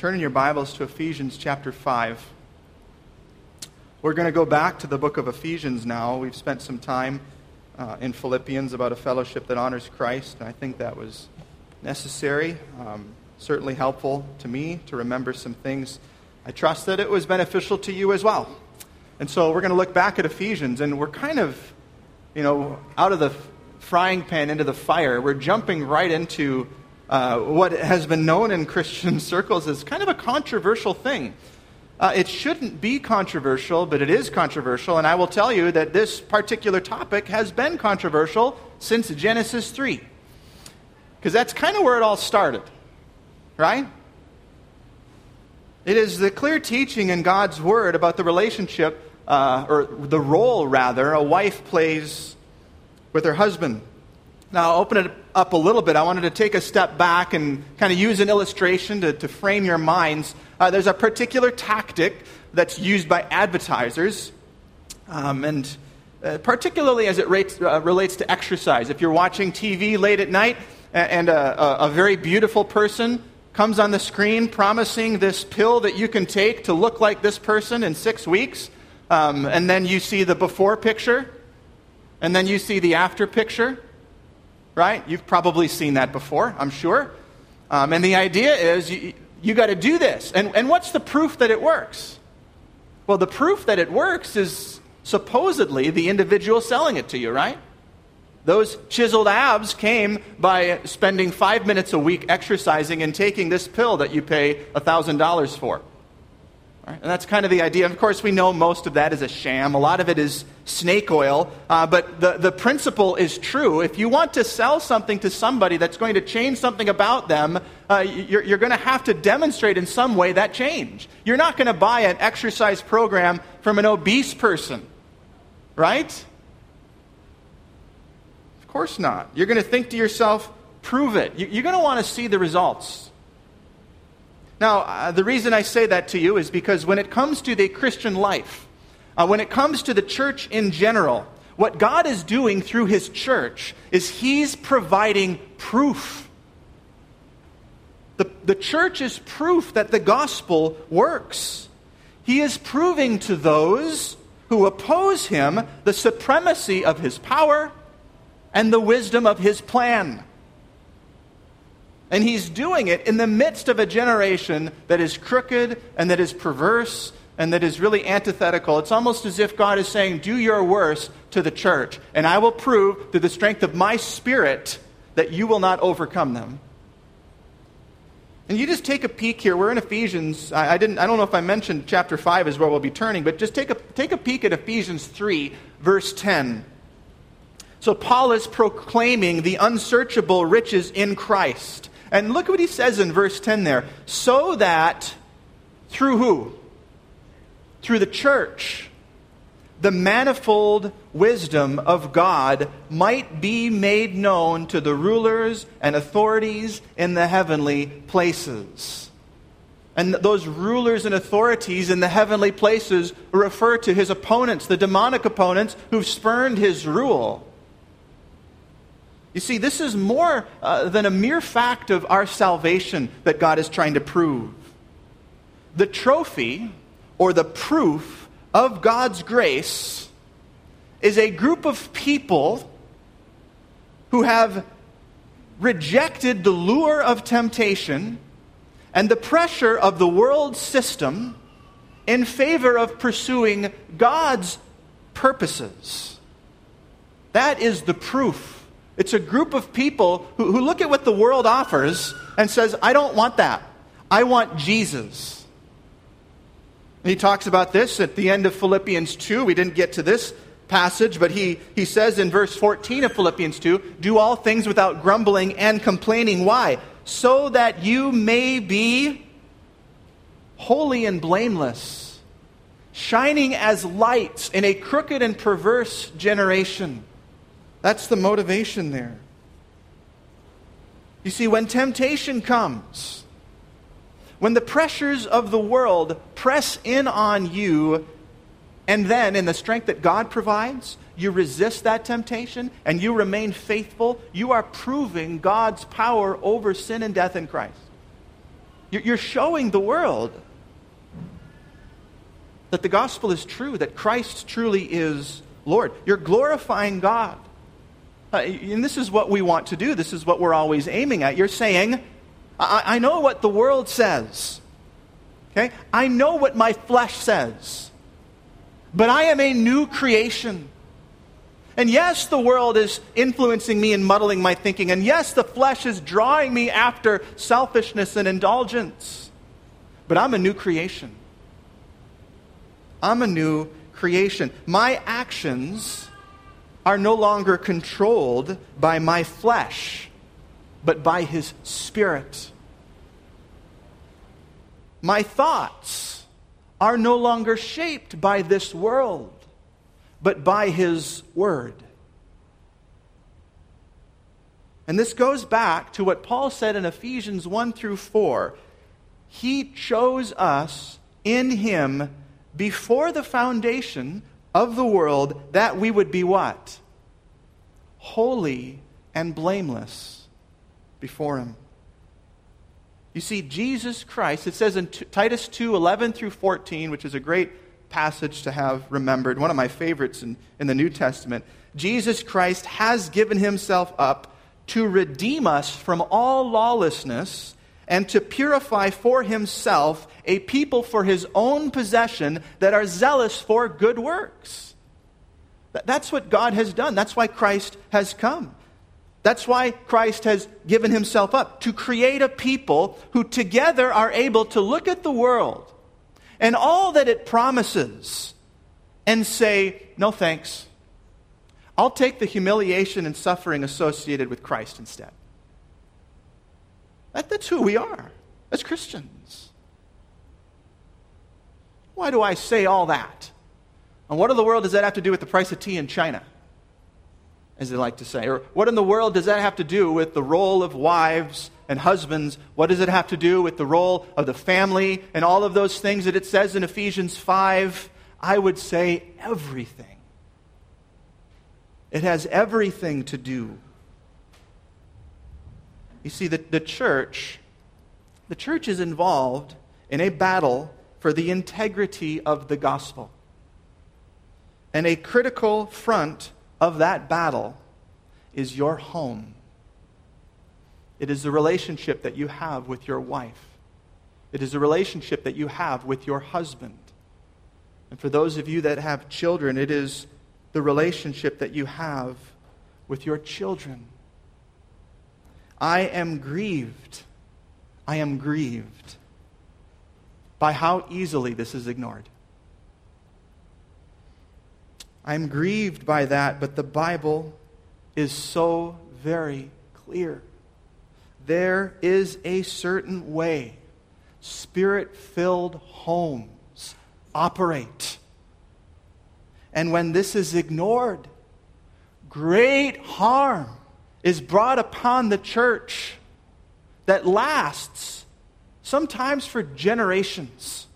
Turn in your Bibles to Ephesians chapter 5. We're going to go back to the book of Ephesians now. We've spent some time in Philippians about a fellowship that honors Christ, and I think that was necessary, certainly helpful to me to remember some things. I trust that it was beneficial to you as well. And so we're going to look back at Ephesians, and we're kind of, out of the frying pan into the fire. We're jumping right into what has been known in Christian circles as kind of a controversial thing. It shouldn't be controversial, but it is controversial, and I will tell you that this particular topic has been controversial since Genesis 3. Because that's kind of where it all started, right? It is the clear teaching in God's Word about the relationship, or the role, rather, a wife plays with her husband. Now, I'll open it up a little bit. I wanted to take a step back and kind of use an illustration to frame your minds. There's a particular tactic that's used by advertisers, and particularly as it relates to exercise. If you're watching TV late at night and a very beautiful person comes on the screen promising this pill that you can take to look like this person in 6 weeks, and then you see the before picture, and then you see the after picture, right? You've probably seen that before, I'm sure. And the idea is you got to do this. And what's the proof that it works? Well, the proof that it works is supposedly the individual selling it to you, right? Those chiseled abs came by spending 5 minutes a week exercising and taking this pill that you pay $1,000 for. Right? And that's kind of the idea. Of course, we know most of that is a sham. A lot of it is snake oil. But the principle is true. If you want to sell something to somebody that's going to change something about them, you're going to have to demonstrate in some way that change. You're not going to buy an exercise program from an obese person, right? Of course not. You're going to think to yourself, prove it. You're going to want to see the results. Now, the reason I say that to you is because when it comes to the Christian life, when it comes to the church in general, what God is doing through His church is He's providing proof. The church is proof that the gospel works. He is proving to those who oppose Him the supremacy of His power and the wisdom of His plan. And He's doing it in the midst of a generation that is crooked and that is perverse and that is really antithetical. It's almost as if God is saying, do your worst to the church, and I will prove through the strength of my Spirit that you will not overcome them. And you just take a peek here. We're in Ephesians. I don't know if I mentioned chapter 5 is where we'll be turning, but just take a peek at Ephesians 3, verse 10. So Paul is proclaiming the unsearchable riches in Christ. And look what he says in verse 10 there. So that, through who? Through the church, the manifold wisdom of God might be made known to the rulers and authorities in the heavenly places. And those rulers and authorities in the heavenly places refer to His opponents, the demonic opponents who've spurned His rule. You see, this is more than a mere fact of our salvation that God is trying to prove. The trophy, or the proof of God's grace, is a group of people who have rejected the lure of temptation and the pressure of the world system in favor of pursuing God's purposes. That is the proof. It's a group of people who look at what the world offers and says, I don't want that. I want Jesus. And he talks about this at the end of Philippians 2. We didn't get to this passage, but he says in verse 14 of Philippians 2, do all things without grumbling and complaining. Why? So that you may be holy and blameless, shining as lights in a crooked and perverse generation. That's the motivation there. You see, when temptation comes, when the pressures of the world press in on you, and then in the strength that God provides, you resist that temptation and you remain faithful, you are proving God's power over sin and death in Christ. You're showing the world that the gospel is true, that Christ truly is Lord. You're glorifying God. And this is what we want to do. This is what we're always aiming at. You're saying, I know what the world says. Okay? I know what my flesh says. But I am a new creation. And yes, the world is influencing me and muddling my thinking. And yes, the flesh is drawing me after selfishness and indulgence. But I'm a new creation. I'm a new creation. My actions are no longer controlled by my flesh, but by His Spirit. My thoughts are no longer shaped by this world, but by His Word. And this goes back to what Paul said in Ephesians 1-4. He chose us in Him before the foundation of the world, that we would be what? Holy and blameless before Him. You see, Jesus Christ, it says in Titus 2:11-14, which is a great passage to have remembered, one of my favorites in the New Testament. Jesus Christ has given Himself up to redeem us from all lawlessness and to purify for Himself a people for His own possession that are zealous for good works. That's what God has done. That's why Christ has come. That's why Christ has given Himself up, to create a people who together are able to look at the world and all that it promises and say, no thanks. I'll take the humiliation and suffering associated with Christ instead. That's who we are as Christians. Why do I say all that? And what in the world does that have to do with the price of tea in China, as they like to say? Or what in the world does that have to do with the role of wives and husbands? What does it have to do with the role of the family and all of those things that it says in Ephesians 5? I would say everything. It has everything to do. You see, the church is involved in a battle for the integrity of the gospel. And a critical front of that battle is your home. It is the relationship that you have with your wife. It is the relationship that you have with your husband. And for those of you that have children, it is the relationship that you have with your children. I am grieved by how easily this is ignored. I'm grieved by that, but the Bible is so very clear. There is a certain way Spirit-filled homes operate. And when this is ignored, great harm is brought upon the church that lasts sometimes for generations.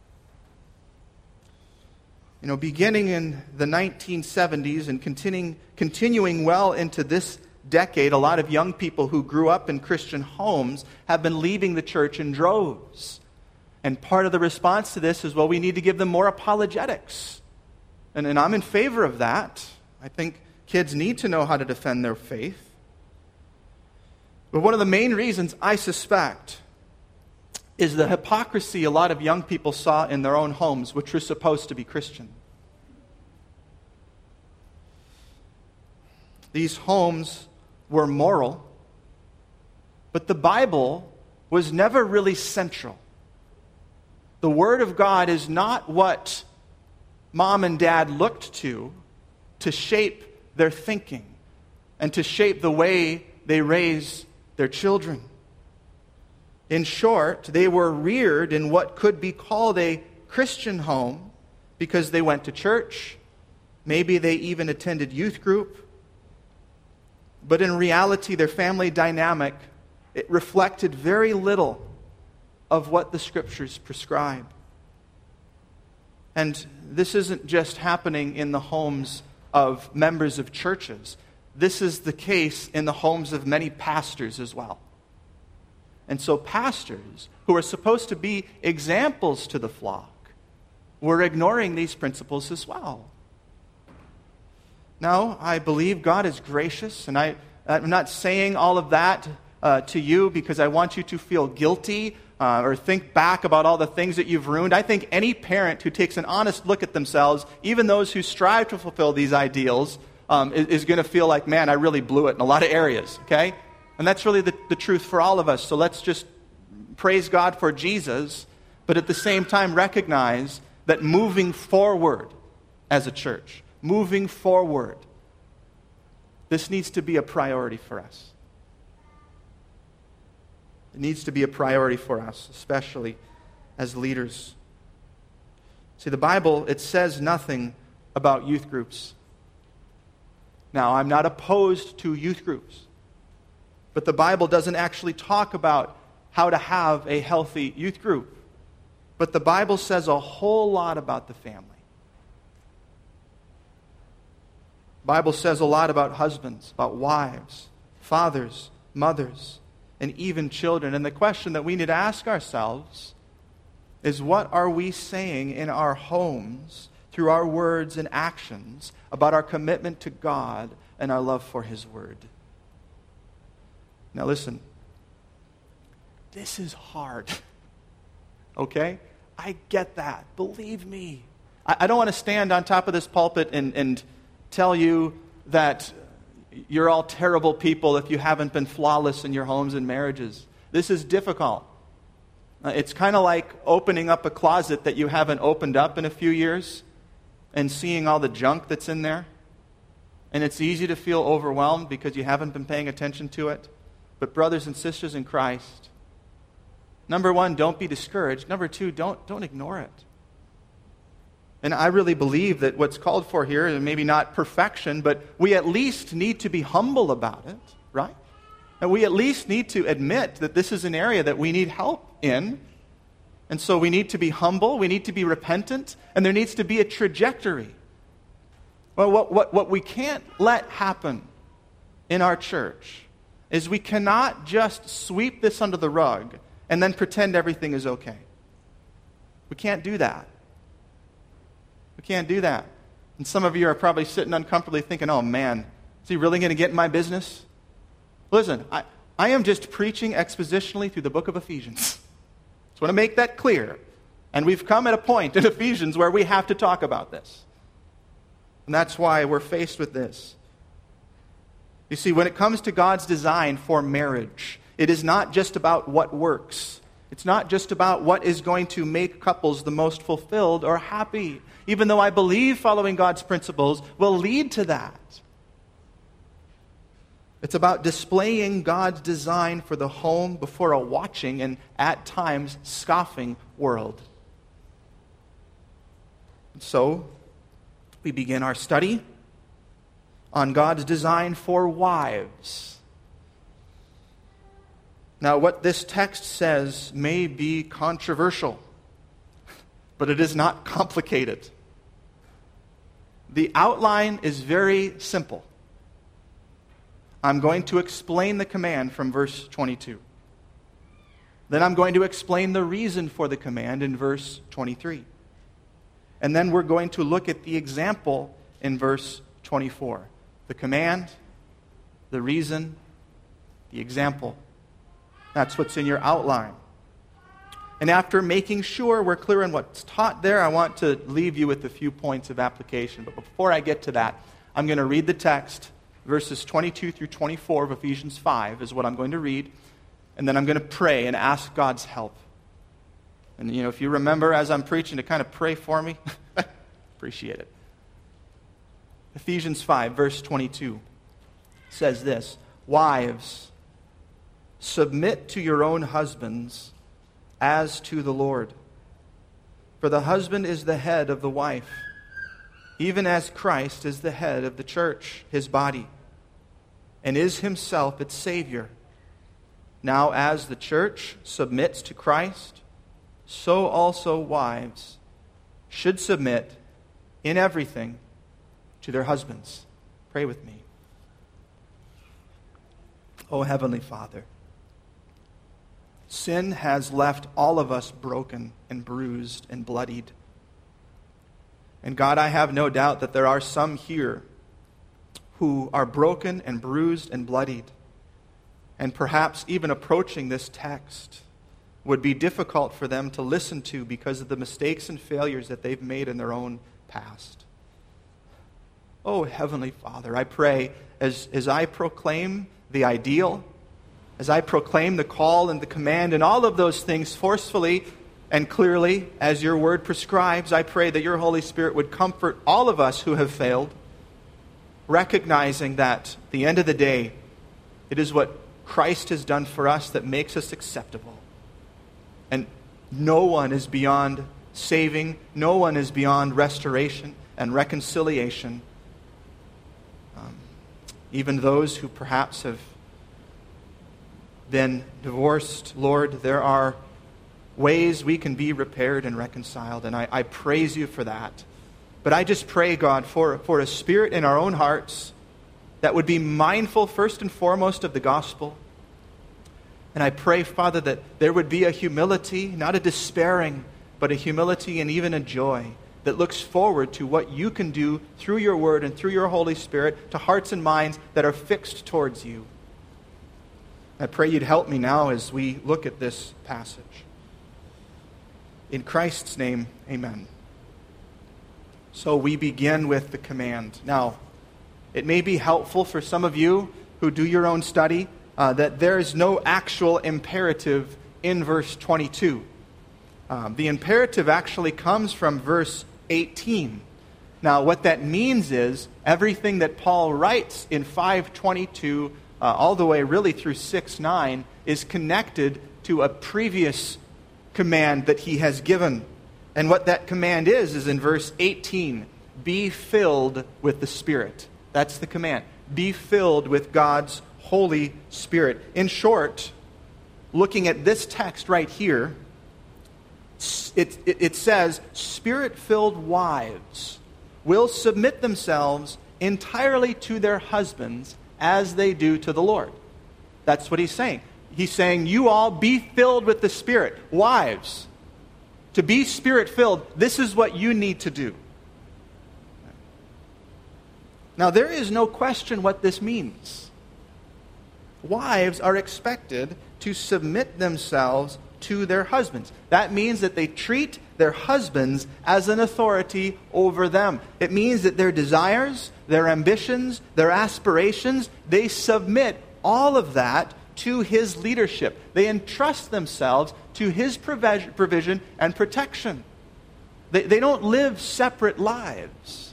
You know, beginning in the 1970s and continuing well into this decade, a lot of young people who grew up in Christian homes have been leaving the church in droves. And part of the response to this is, well, we need to give them more apologetics. And I'm in favor of that. I think kids need to know how to defend their faith. But one of the main reasons, I suspect, is the hypocrisy a lot of young people saw in their own homes, which were supposed to be Christian. These homes were moral, but the Bible was never really central. The Word of God is not what mom and dad looked to shape their thinking and to shape the way they raise their children. In short, they were reared in what could be called a Christian home because they went to church. Maybe they even attended youth group. But in reality, their family dynamic, it reflected very little of what the Scriptures prescribe. And this isn't just happening in the homes of members of churches. This is the case in the homes of many pastors as well. And so pastors, who are supposed to be examples to the flock, were ignoring these principles as well. Now, I believe God is gracious, and I'm not saying all of that to you because I want you to feel guilty or think back about all the things that you've ruined. I think any parent who takes an honest look at themselves, even those who strive to fulfill these ideals, is going to feel like, man, I really blew it in a lot of areas, okay? And that's really the truth for all of us. So let's just praise God for Jesus, but at the same time recognize that moving forward as a church, moving forward, this needs to be a priority for us. It needs to be a priority for us, especially as leaders. See, the Bible, it says nothing about youth groups. Now, I'm not opposed to youth groups, but the Bible doesn't actually talk about how to have a healthy youth group. But the Bible says a whole lot about the family. The Bible says a lot about husbands, about wives, fathers, mothers, and even children. And the question that we need to ask ourselves is, what are we saying in our homes through our words and actions about our commitment to God and our love for His Word? Now listen, this is hard, okay? I get that. Believe me. I don't want to stand on top of this pulpit and tell you that you're all terrible people if you haven't been flawless in your homes and marriages. This is difficult. It's kind of like opening up a closet that you haven't opened up in a few years and seeing all the junk that's in there. And it's easy to feel overwhelmed because you haven't been paying attention to it. But brothers and sisters in Christ, number one, don't be discouraged. Number two, don't ignore it. And I really believe that what's called for here is maybe not perfection, but we at least need to be humble about it, right? And we at least need to admit that this is an area that we need help in. And so we need to be humble, we need to be repentant, and there needs to be a trajectory. Well, what we can't let happen in our church is we cannot just sweep this under the rug and then pretend everything is okay. We can't do that. We can't do that. And some of you are probably sitting uncomfortably thinking, oh man, is he really going to get in my business? Listen, I am just preaching expositionally through the book of Ephesians. Just want to make that clear. And we've come at a point in Ephesians where we have to talk about this. And that's why we're faced with this. You see, when it comes to God's design for marriage, it is not just about what works. It's not just about what is going to make couples the most fulfilled or happy, even though I believe following God's principles will lead to that. It's about displaying God's design for the home before a watching and, at times, scoffing world. So, we begin our study on God's design for wives. Now, what this text says may be controversial, but it is not complicated. The outline is very simple. I'm going to explain the command from verse 22. Then I'm going to explain the reason for the command in verse 23. And then we're going to look at the example in verse 24. The command, the reason, the example. That's what's in your outline. And after making sure we're clear on what's taught there, I want to leave you with a few points of application. But before I get to that, I'm going to read the text. Verses 22 through 24 of Ephesians 5 is what I'm going to read. And then I'm going to pray and ask God's help. And, if you remember as I'm preaching to kind of pray for me, appreciate it. Ephesians 5, verse 22 says this: Wives, submit to your own husbands as to the Lord. For the husband is the head of the wife, even as Christ is the head of the church, his body, and is himself its Savior. Now as the church submits to Christ, so also wives should submit in everything to their husbands. Pray with me. Oh, Heavenly Father, Sin has left all of us broken and bruised and bloodied. And God, I have no doubt that there are some here who are broken and bruised and bloodied, and perhaps even approaching this text would be difficult for them to listen to because of the mistakes and failures that they've made in their own past. Oh, Heavenly Father, I pray as I proclaim the ideal, as I proclaim the call and the command and all of those things forcefully and clearly as your word prescribes, I pray that your Holy Spirit would comfort all of us who have failed, recognizing that at the end of the day, it is what Christ has done for us that makes us acceptable. And no one is beyond saving, no one is beyond restoration and reconciliation. Even those who perhaps have been divorced, Lord, there are ways we can be repaired and reconciled, and I praise you for that. But I just pray, God, for a spirit in our own hearts that would be mindful first and foremost of the gospel. And I pray, Father, that there would be a humility, not a despairing, but a humility and even a joy that looks forward to what you can do through your word and through your Holy Spirit to hearts and minds that are fixed towards you. I pray you'd help me now as we look at this passage. In Christ's name, amen. So we begin with the command. Now, it may be helpful for some of you who do your own study that there is no actual imperative in verse 22. The imperative actually comes from verse 18. Now, what that means is everything that Paul writes in 5:22 all the way really through 6:9 is connected to a previous command that he has given. And what that command is in verse 18, be filled with the Spirit. That's the command. Be filled with God's Holy Spirit. In short, looking at this text right here, it says, Spirit-filled wives will submit themselves entirely to their husbands as they do to the Lord. That's what he's saying. He's saying, you all be filled with the Spirit. Wives, to be Spirit-filled, this is what you need to do. Now, there is no question what this means. Wives are expected to submit themselves to their husbands. That means that they treat their husbands as an authority over them. It means that their desires, their ambitions, their aspirations, they submit all of that to his leadership. They entrust themselves to his provision and protection. They don't live separate lives.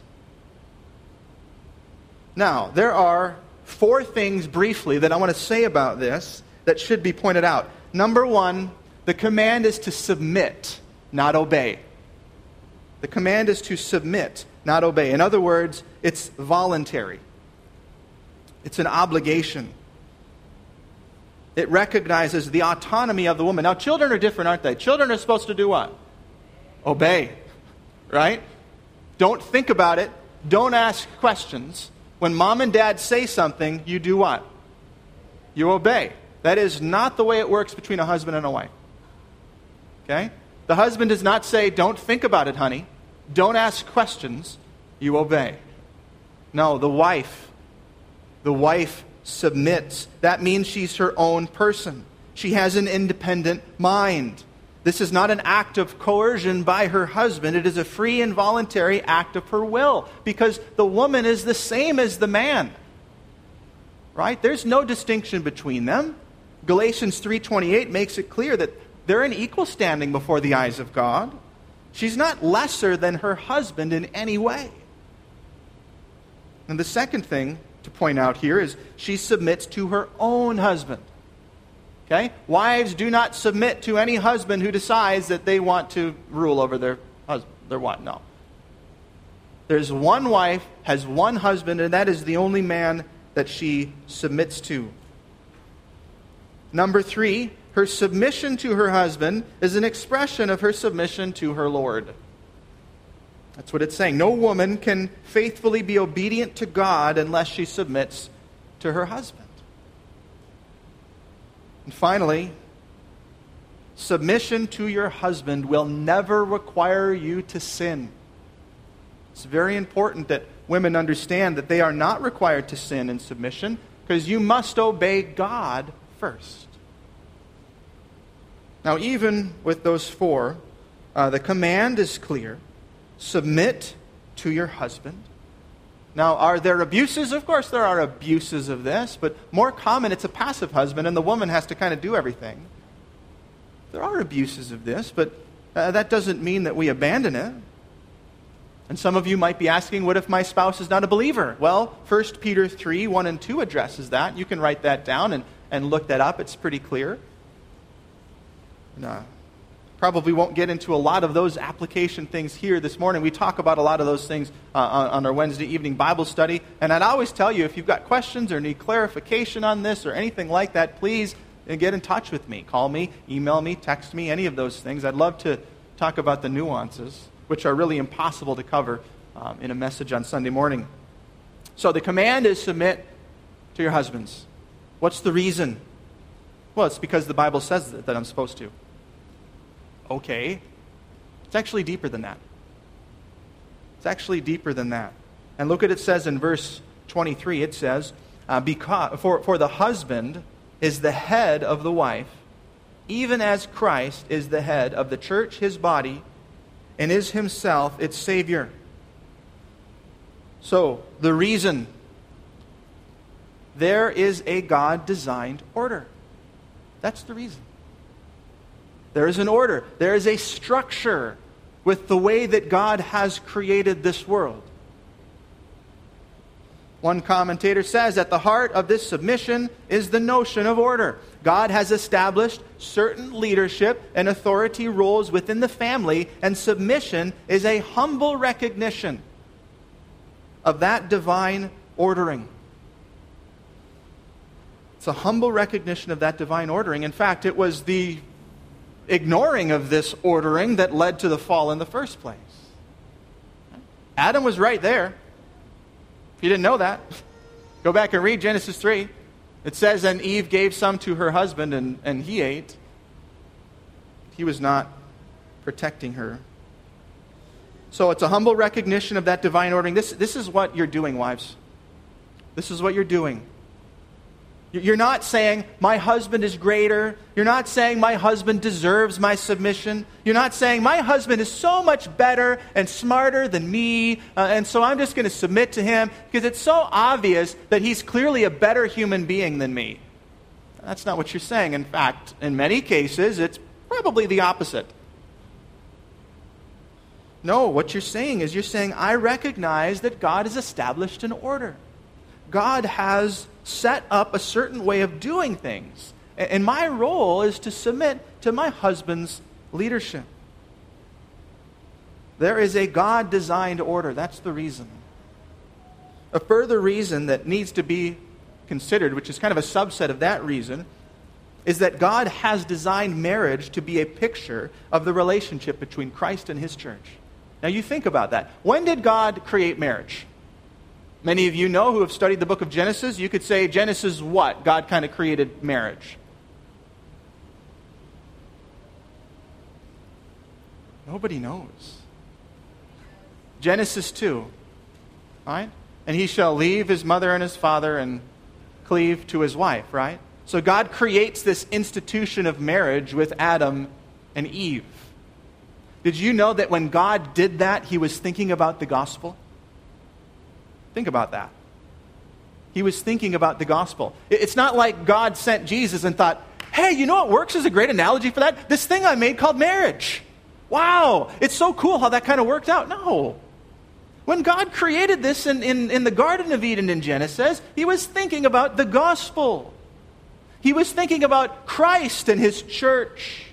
Now, there are 4 things briefly that I want to say about this that should be pointed out. Number 1, the command is to submit, not obey. The command is to submit, not obey. In other words, it's voluntary. It's an obligation. It recognizes the autonomy of the woman. Now, children are different, aren't they? Children are supposed to do what? Obey, right? Don't think about it. Don't ask questions. When mom and dad say something, you do what? You obey. That is not the way it works between a husband and a wife. Okay? The husband does not say, don't think about it, honey. Don't ask questions. You obey. No, the wife submits. That means she's her own person. She has an independent mind. This is not an act of coercion by her husband. It is a free and voluntary act of her will, because the woman is the same as the man. Right? There's no distinction between them. Galatians 3:28 makes it clear that they're in equal standing before the eyes of God. She's not lesser than her husband in any way. And the second thing to point out here is she submits to her own husband. Okay? Wives do not submit to any husband who decides that they want to rule over their husband, their wife. No. There's one wife, has one husband, and that is the only man that she submits to. Number 3, her submission to her husband is an expression of her submission to her Lord. That's what it's saying. No woman can faithfully be obedient to God unless she submits to her husband. And finally, submission to your husband will never require you to sin. It's very important that women understand that they are not required to sin in submission, because you must obey God first. Now, even with those four, the command is clear. Submit to your husband. Now, are there abuses? Of course there are abuses of this, but more common, it's a passive husband, and the woman has to kind of do everything. There are abuses of this, but that doesn't mean that we abandon it. And some of you might be asking, what if my spouse is not a believer? Well, 1 Peter 3, 1 and 2 addresses that. You can write that down and look that up. It's pretty clear. Probably won't get into a lot of those application things here this morning. We talk about a lot of those things on our Wednesday evening Bible study. And I'd always tell you, if you've got questions or need clarification on this or anything like that, please get in touch with me. Call me, email me, text me, any of those things. I'd love to talk about the nuances, which are really impossible to cover in a message on Sunday morning. So the command is submit to your husbands. What's the reason? Well, it's because the Bible says that I'm supposed to. Okay. It's actually deeper than that. It's actually deeper than that. And look what it says in verse 23. It says, for the husband is the head of the wife, even as Christ is the head of the church, his body, and is himself its Savior. So, the reason: there is a God-designed order. That's the reason. There is an order. There is a structure with the way that God has created this world. One commentator says, at the heart of this submission is the notion of order. God has established certain leadership and authority roles within the family, and submission is a humble recognition of that divine ordering. It's a humble recognition of that divine ordering. In fact, it was the ignoring of this ordering that led to the fall in the first place. Adam was right there. If you didn't know that, go back and read Genesis 3. It says, and Eve gave some to her husband, and he ate. He was not protecting her. So it's a humble recognition of that divine ordering. This is what you're doing, wives. This is what you're doing. You're not saying, my husband is greater. You're not saying, my husband deserves my submission. You're not saying, my husband is so much better and smarter than me, and so I'm just going to submit to him because it's so obvious that he's clearly a better human being than me. That's not what you're saying. In fact, in many cases, it's probably the opposite. No, what you're saying is, you're saying, I recognize that God has established an order. God has set up a certain way of doing things. And my role is to submit to my husband's leadership. There is a God-designed order. That's the reason. A further reason that needs to be considered, which is kind of a subset of that reason, is that God has designed marriage to be a picture of the relationship between Christ and his church. Now you think about that. When did God create marriage? Many of you know who have studied the book of Genesis. You could say, Genesis what? God kind of created marriage. Nobody knows. Genesis 2. Right? And he shall leave his mother and his father and cleave to his wife, right? So God creates this institution of marriage with Adam and Eve. Did you know that when God did that, he was thinking about the gospel? Think about that. He was thinking about the gospel. It's not like God sent Jesus and thought, hey, you know what works as a great analogy for that? This thing I made called marriage. Wow, it's so cool how that kind of worked out. No. When God created this in the Garden of Eden in Genesis, he was thinking about the gospel. He was thinking about Christ and his church.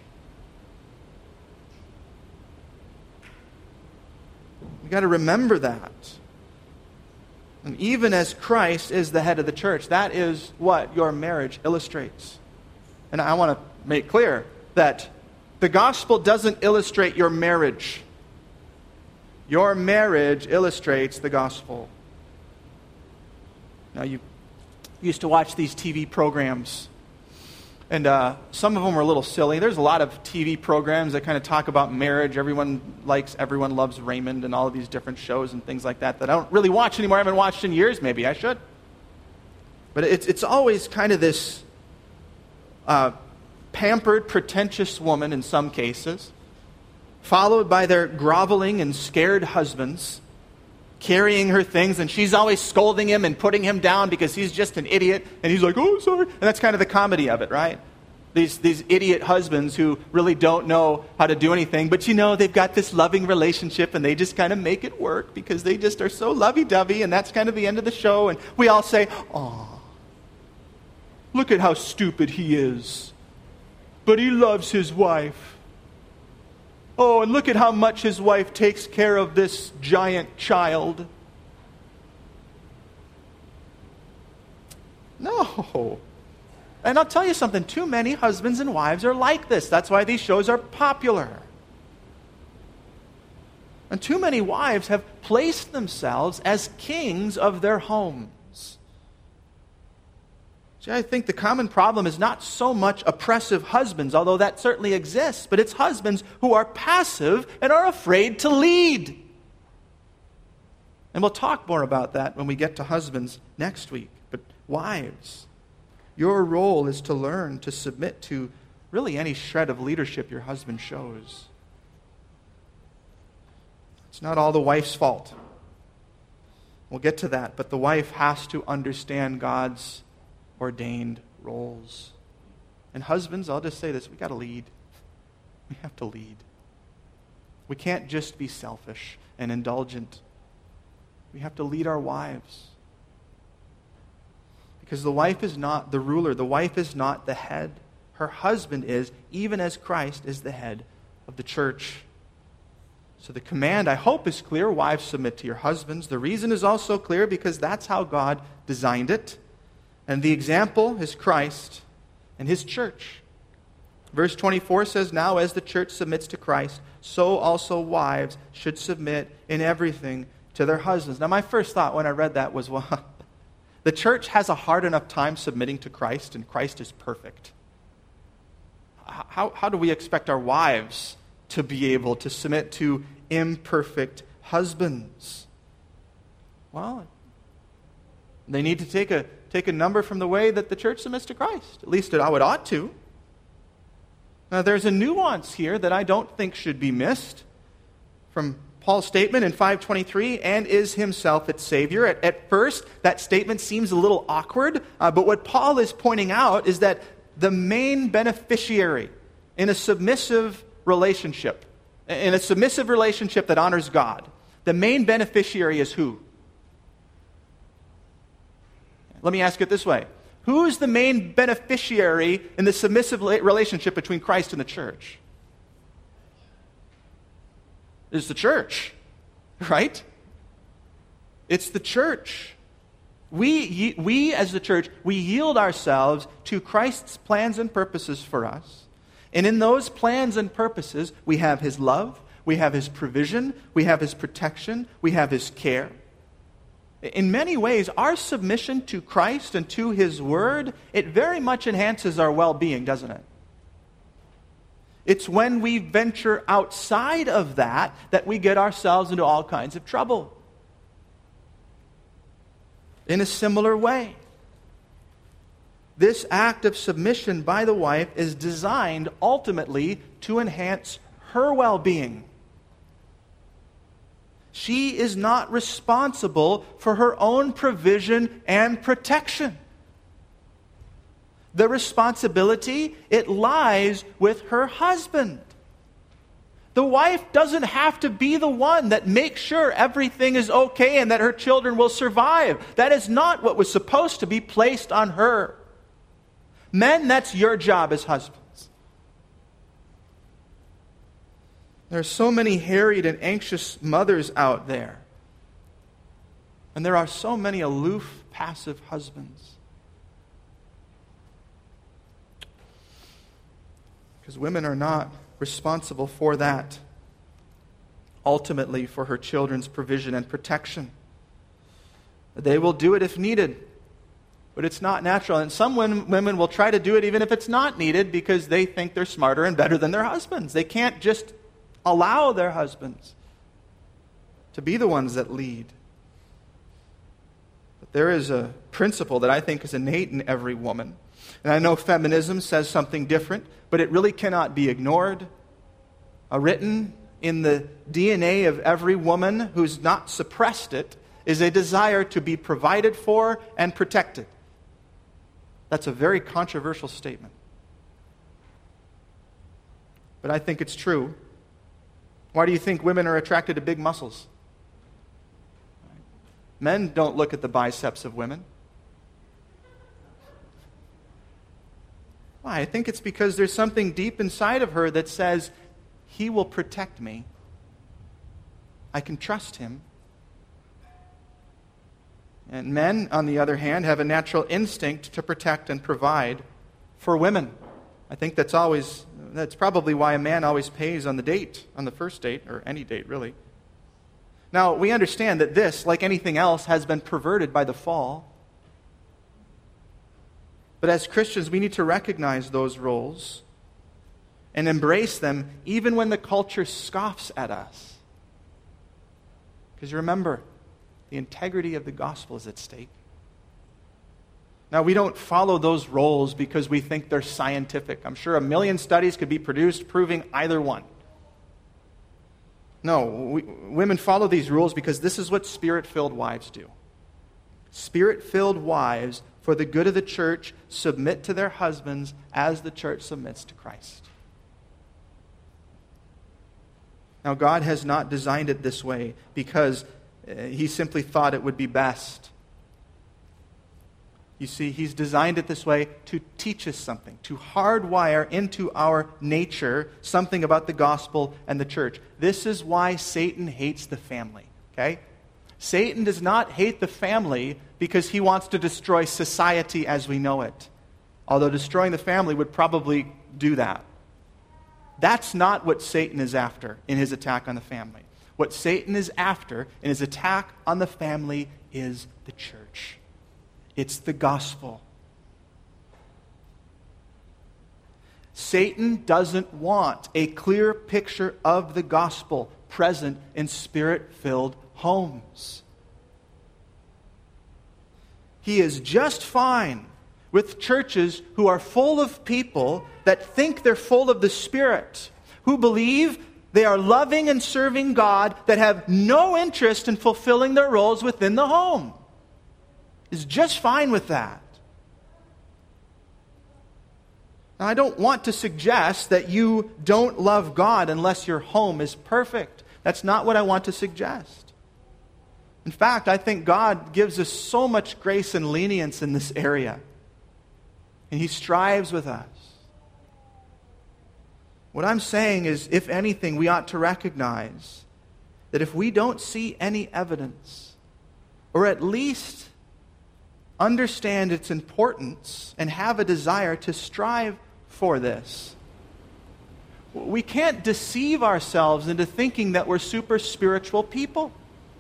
You've got to remember that. And even as Christ is the head of the church, that is what your marriage illustrates. And I want to make clear that the gospel doesn't illustrate your marriage. Your marriage illustrates the gospel. Now, you used to watch these TV programs, And some of them are a little silly. There's a lot of TV programs that kind of talk about marriage. Everyone Loves Raymond and all of these different shows and things like that I don't really watch anymore. I haven't watched in years. Maybe I should. But it's always kind of this pampered, pretentious woman in some cases, followed by their groveling and scared husbands, carrying her things, and she's always scolding him and putting him down because he's just an idiot, and he's like, oh, sorry. And that's kind of the comedy of it, right? These idiot husbands who really don't know how to do anything, but they've got this loving relationship, and they just kind of make it work because they just are so lovey-dovey, and that's kind of the end of the show, and we all say, aw, look at how stupid he is, but he loves his wife. Oh, and look at how much his wife takes care of this giant child. No. And I'll tell you something, too many husbands and wives are like this. That's why these shows are popular. And too many wives have placed themselves as kings of their homes. See, I think the common problem is not so much oppressive husbands, although that certainly exists, but it's husbands who are passive and are afraid to lead. And we'll talk more about that when we get to husbands next week. But wives, your role is to learn to submit to really any shred of leadership your husband shows. It's not all the wife's fault. We'll get to that, but the wife has to understand God's ordained roles. And husbands, I'll just say this, we got to lead. We have to lead. We can't just be selfish and indulgent. We have to lead our wives. Because the wife is not the ruler. The wife is not the head. Her husband is, even as Christ is the head of the church. So the command, I hope, is clear. Wives, submit to your husbands. The reason is also clear because that's how God designed it. And the example is Christ and His church. Verse 24 says, now as the church submits to Christ, so also wives should submit in everything to their husbands. Now my first thought when I read that was, well, the church has a hard enough time submitting to Christ, and Christ is perfect. How do we expect our wives to be able to submit to imperfect husbands? Well, they need to take a number from the way that the church submits to Christ. At least it ought to. Now, there's a nuance here that I don't think should be missed from Paul's statement in 5:23, and is himself its Savior. At first, that statement seems a little awkward, but what Paul is pointing out is that the main beneficiary in a submissive relationship that honors God, the main beneficiary is who? Let me ask it this way. Who is the main beneficiary in the submissive relationship between Christ and the church? It's the church, right? It's the church. We as the church, we yield ourselves to Christ's plans and purposes for us. And in those plans and purposes, we have His love, we have His provision, we have His protection, we have His care. In many ways, our submission to Christ and to His Word, it very much enhances our well-being, doesn't it? It's when we venture outside of that we get ourselves into all kinds of trouble. In a similar way, this act of submission by the wife is designed ultimately to enhance her well-being. She is not responsible for her own provision and protection. The responsibility, it lies with her husband. The wife doesn't have to be the one that makes sure everything is okay and that her children will survive. That is not what was supposed to be placed on her. Men, that's your job as husbands. There are so many harried and anxious mothers out there. And there are so many aloof, passive husbands. Because women are not responsible for that. Ultimately, for her children's provision and protection. They will do it if needed. But it's not natural. And some women will try to do it even if it's not needed because they think they're smarter and better than their husbands. They can't just allow their husbands to be the ones that lead. But there is a principle that I think is innate in every woman. And I know feminism says something different, but it really cannot be ignored. Written in the DNA of every woman who's not suppressed it is a desire to be provided for and protected. That's a very controversial statement. But I think it's true. Why do you think women are attracted to big muscles? Men don't look at the biceps of women. Why? I think it's because there's something deep inside of her that says, he will protect me. I can trust him. And men, on the other hand, have a natural instinct to protect and provide for women. I think that's probably why a man always pays on the first date, or any date, really. Now, we understand that this, like anything else, has been perverted by the fall. But as Christians, we need to recognize those roles and embrace them even when the culture scoffs at us. Because remember, the integrity of the gospel is at stake. Now, we don't follow those roles because we think they're scientific. I'm sure 1 million studies could be produced proving either one. No, women follow these rules because this is what Spirit-filled wives do. Spirit-filled wives, for the good of the church, submit to their husbands as the church submits to Christ. Now, God has not designed it this way because he simply thought it would be best. You see, he's designed it this way to teach us something, to hardwire into our nature something about the gospel and the church. This is why Satan hates the family, okay? Satan does not hate the family because he wants to destroy society as we know it. Although destroying the family would probably do that. That's not what Satan is after in his attack on the family. What Satan is after in his attack on the family is the church. It's the gospel. Satan doesn't want a clear picture of the gospel present in Spirit-filled homes. He is just fine with churches who are full of people that think they're full of the Spirit, who believe they are loving and serving God, that have no interest in fulfilling their roles within the home. Is just fine with that. Now, I don't want to suggest that you don't love God unless your home is perfect. That's not what I want to suggest. In fact, I think God gives us so much grace and lenience in this area. And he strives with us. What I'm saying is, if anything, we ought to recognize that if we don't see any evidence, or at least understand its importance and have a desire to strive for this, we can't deceive ourselves into thinking that we're super spiritual people.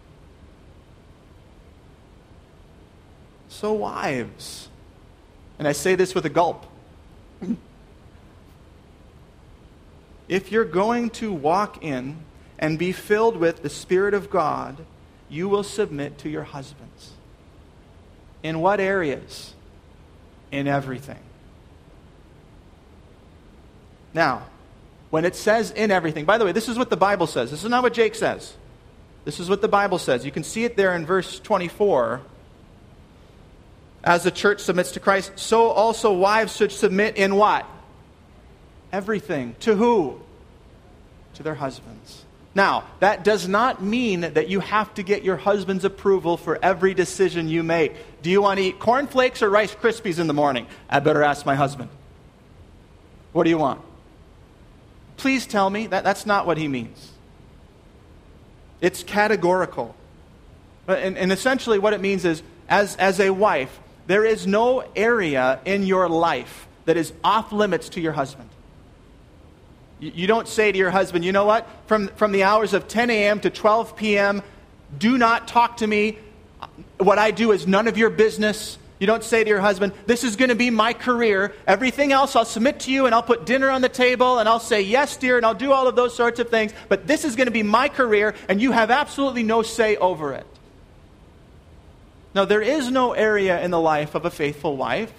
So wives, and I say this with a gulp, if you're going to walk in and be filled with the Spirit of God, you will submit to your husbands. In what areas? In everything. Now, when it says in everything, by the way, this is what the Bible says. This is not what Jake says. This is what the Bible says. You can see it there in verse 24. As the church submits to Christ, so also wives should submit in what? Everything. To who? To their husbands. Now, that does not mean that you have to get your husband's approval for every decision you make. Do you want to eat cornflakes or Rice Krispies in the morning? I better ask my husband. What do you want? Please tell me. That's not what he means. It's categorical. And essentially what it means is, as a wife, there is no area in your life that is off limits to your husband. You don't say to your husband, you know what, from the hours of 10 a.m. to 12 p.m., do not talk to me. What I do is none of your business. You don't say to your husband, this is going to be my career. Everything else I'll submit to you, and I'll put dinner on the table, and I'll say, yes, dear, and I'll do all of those sorts of things. But this is going to be my career, and you have absolutely no say over it. Now, there is no area in the life of a faithful wife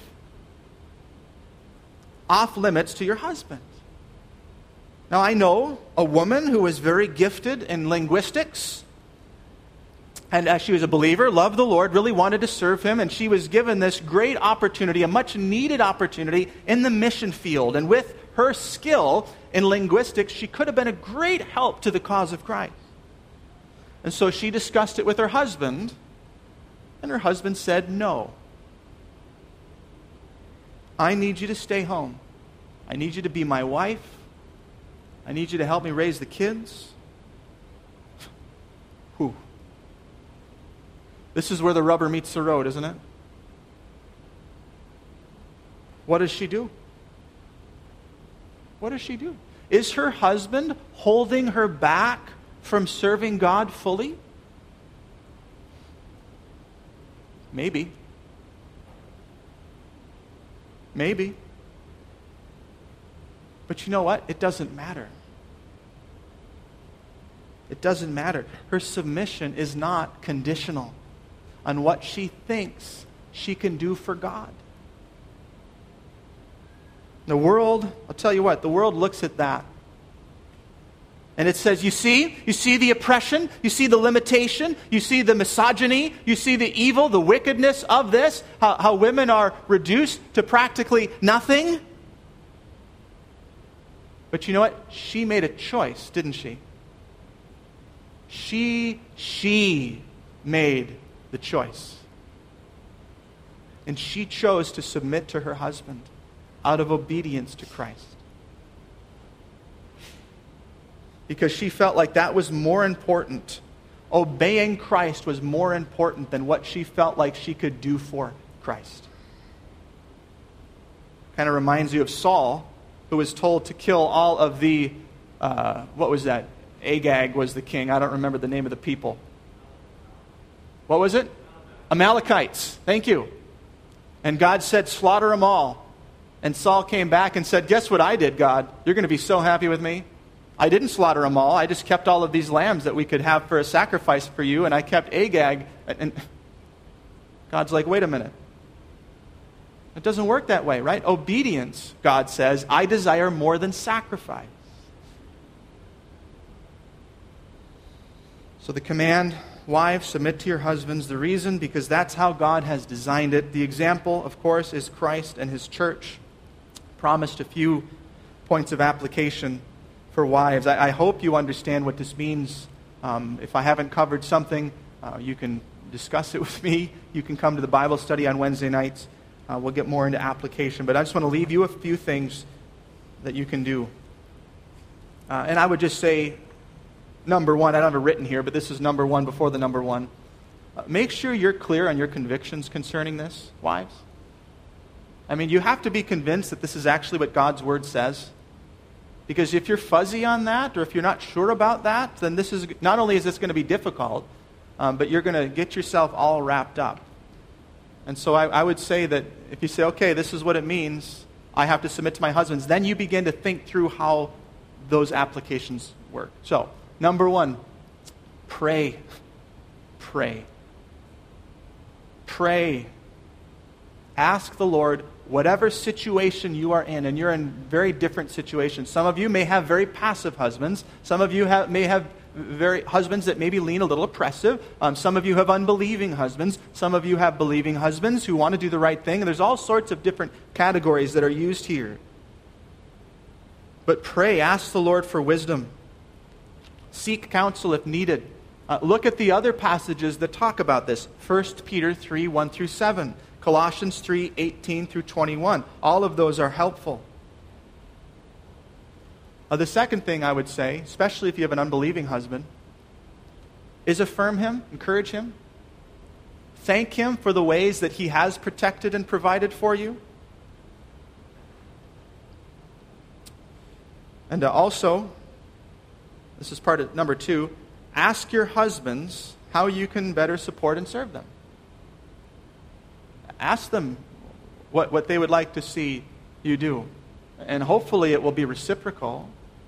off limits to your husband. Now, I know a woman who was very gifted in linguistics. And she was a believer, loved the Lord, really wanted to serve Him, and she was given this great opportunity, a much needed opportunity in the mission field. And with her skill in linguistics, she could have been a great help to the cause of Christ. And so she discussed it with her husband, and her husband said, no. I need you to stay home. I need you to be my wife. I need you to help me raise the kids. Whew. This is where the rubber meets the road, isn't it? What does she do? What does she do? Is her husband holding her back from serving God fully? Maybe. Maybe. But you know what? It doesn't matter. It doesn't matter. Her submission is not conditional on what she thinks she can do for God. The world, I'll tell you what, the world looks at that. And it says, you see the oppression, you see the limitation, you see the misogyny, you see the evil, the wickedness of this, how women are reduced to practically nothing. But you know what? She made a choice, didn't she? She made the choice. And she chose to submit to her husband out of obedience to Christ. Because she felt like that was more important. Obeying Christ was more important than what she felt like she could do for Christ. Kind of reminds you of Saul, who was told to kill all of the, what was that? Agag was the king. I don't remember the name of the people. What was it? Amalekites. Thank you. And God said, slaughter them all. And Saul came back and said, guess what I did, God? You're going to be so happy with me. I didn't slaughter them all. I just kept all of these lambs that we could have for a sacrifice for you, and I kept Agag. And God's like, wait a minute. It doesn't work that way, right? Obedience, God says, I desire more than sacrifice. So the command, wives, submit to your husbands. The reason, because that's how God has designed it. The example, of course, is Christ and His church. Promised a few points of application for wives. I hope you understand what this means. If I haven't covered something, you can discuss it with me. You can come to the Bible study on Wednesday nights. We'll get more into application. But I just want to leave you a few things that you can do. And I would just say, number one, I don't have it written here, but this is number one before the number one. Make sure you're clear on your convictions concerning this, wives. I mean, you have to be convinced that this is actually what God's Word says. Because if you're fuzzy on that, or if you're not sure about that, then this is not only is this going to be difficult, but you're going to get yourself all wrapped up. And so I would say that if you say, okay, this is what it means, I have to submit to my husbands, then you begin to think through how those applications work. So, number one, pray. Pray. Pray. Ask the Lord, whatever situation you are in, and you're in very different situations. Some of you may have very passive husbands. Some of you may have very husbands that maybe lean a little oppressive. Some of you have unbelieving husbands. Some of you have believing husbands who want to do the right thing. And there's all sorts of different categories that are used here. But pray, ask the Lord for wisdom. Seek counsel if needed. Look at the other passages that talk about this. 1 Peter 3, 1 through 7. Colossians 3, 18 through 21. All of those are helpful. The second thing I would say, especially if you have an unbelieving husband, is affirm him, encourage him. Thank him for the ways that he has protected and provided for you. And also, this is part of number 2, ask your husbands how you can better support and serve them. ask them what they would like to see you do. And hopefully it will be reciprocal.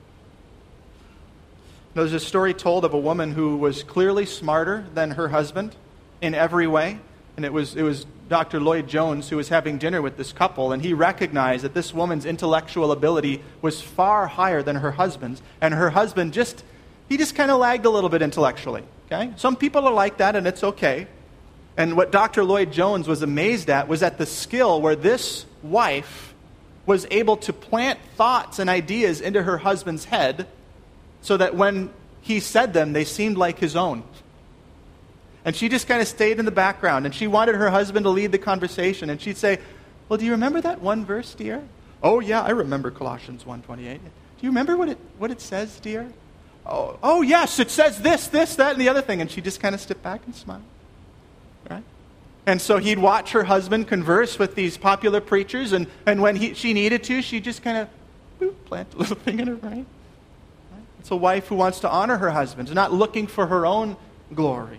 There's a story told of a woman who was clearly smarter than her husband in every way. And it was Dr. Lloyd Jones who was having dinner with this couple, and he recognized that this woman's intellectual ability was far higher than her husband's, and her husband just kind of lagged a little bit intellectually. Okay? Some people are like that, and it's okay. And what Dr. Lloyd Jones was amazed at was at the skill where this wife was able to plant thoughts and ideas into her husband's head so that when he said them, they seemed like his own. And she just kind of stayed in the background, and she wanted her husband to lead the conversation. And she'd say, well, do you remember that one verse, dear? Oh, yeah, I remember Colossians 1:28. Do you remember what it says, dear? Oh, yes, it says this, that, and the other thing. And she just kind of stepped back and smiled. Right? And so he'd watch her husband converse with these popular preachers, and when she needed to, she'd just kind of plant a little thing in her brain. Right? It's a wife who wants to honor her husband, not looking for her own glory.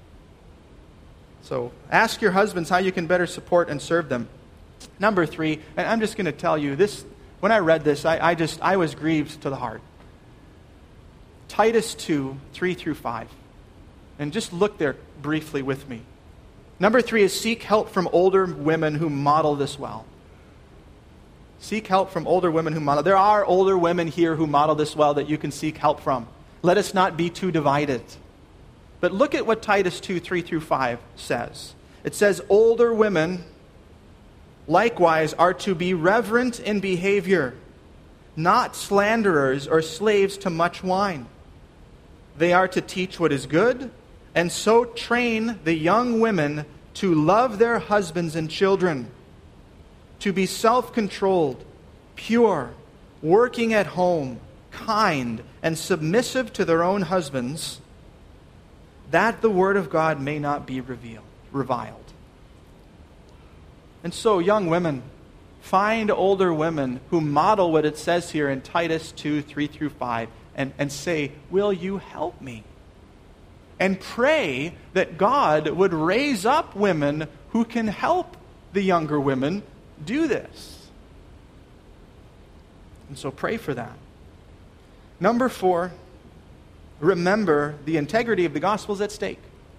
So ask your husbands how you can better support and serve them. Number 3, and I'm just going to tell you this. When I read this, I was grieved to the heart. Titus 2, 3 through 5. And just look there briefly with me. Number 3 is seek help from older women who model this well. Seek help from older women who model. There are older women here who model this well that you can seek help from. Let us not be too divided. But look at what Titus 2, 3 through 5 says. It says, older women likewise are to be reverent in behavior, not slanderers or slaves to much wine. They are to teach what is good, and so train the young women to love their husbands and children, to be self-controlled, pure, working at home, kind, and submissive to their own husbands, that the word of God may not be reviled. And so, young women, find older women who model what it says here in Titus 2, 3 through 5, and say, will you help me? And pray that God would raise up women who can help the younger women do this. And so pray for that. Number 4, remember the integrity of the gospel is at stake.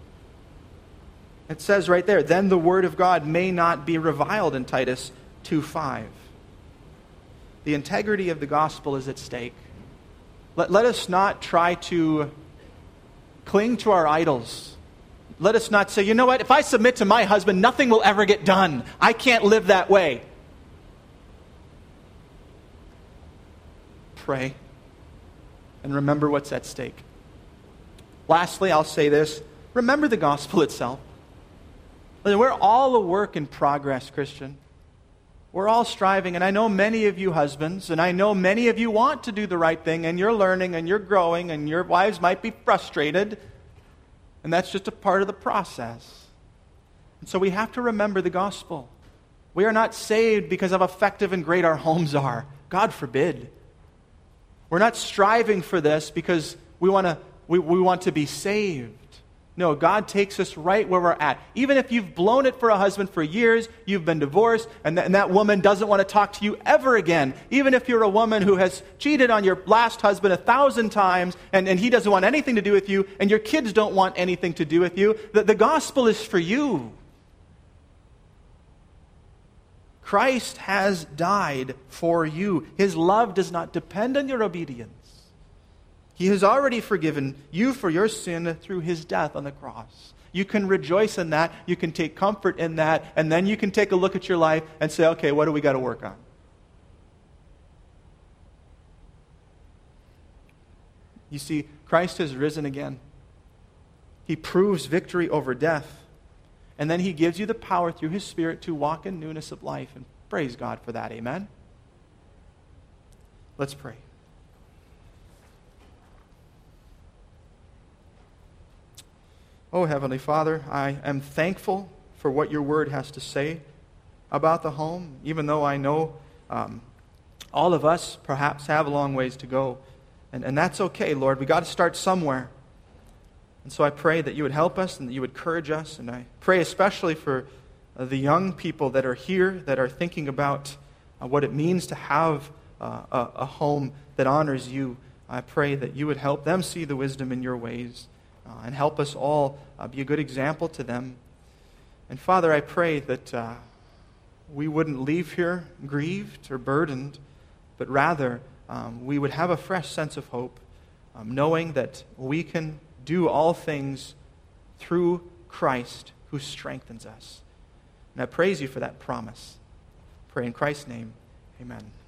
It says right there, then the word of God may not be reviled in Titus 2:5. The integrity of the gospel is at stake. Let us not try to cling to our idols. Let us not say, you know what, if I submit to my husband, nothing will ever get done. I can't live that way. Pray and remember what's at stake. Lastly, I'll say this. Remember the gospel itself. We're all a work in progress, Christian. We're all striving, and I know many of you husbands, and I know many of you want to do the right thing, and you're learning, and you're growing, and your wives might be frustrated, and that's just a part of the process. And so we have to remember the gospel. We are not saved because of how effective and great our homes are. God forbid. We're not striving for this because we want to be saved. No, God takes us right where we're at. Even if you've blown it for a husband for years, you've been divorced, and that woman doesn't want to talk to you ever again. Even if you're a woman who has cheated on your last husband 1,000 times, and he doesn't want anything to do with you, and your kids don't want anything to do with you, the gospel is for you. Christ has died for you. His love does not depend on your obedience. He has already forgiven you for your sin through His death on the cross. You can rejoice in that. You can take comfort in that. And then you can take a look at your life and say, okay, what do we got to work on? You see, Christ has risen again. He proves victory over death. And then He gives you the power through His Spirit to walk in newness of life. And praise God for that. Amen? Let's pray. Oh, Heavenly Father, I am thankful for what your word has to say about the home, even though I know all of us perhaps have a long ways to go. And that's okay, Lord. We got to start somewhere. And so I pray that you would help us and that you would encourage us. And I pray especially for the young people that are here, that are thinking about what it means to have a home that honors you. I pray that you would help them see the wisdom in your ways and help us all be a good example to them. And Father, I pray that we wouldn't leave here grieved or burdened, but rather we would have a fresh sense of hope, knowing that we can do all things through Christ who strengthens us. And I praise you for that promise. Pray in Christ's name, amen.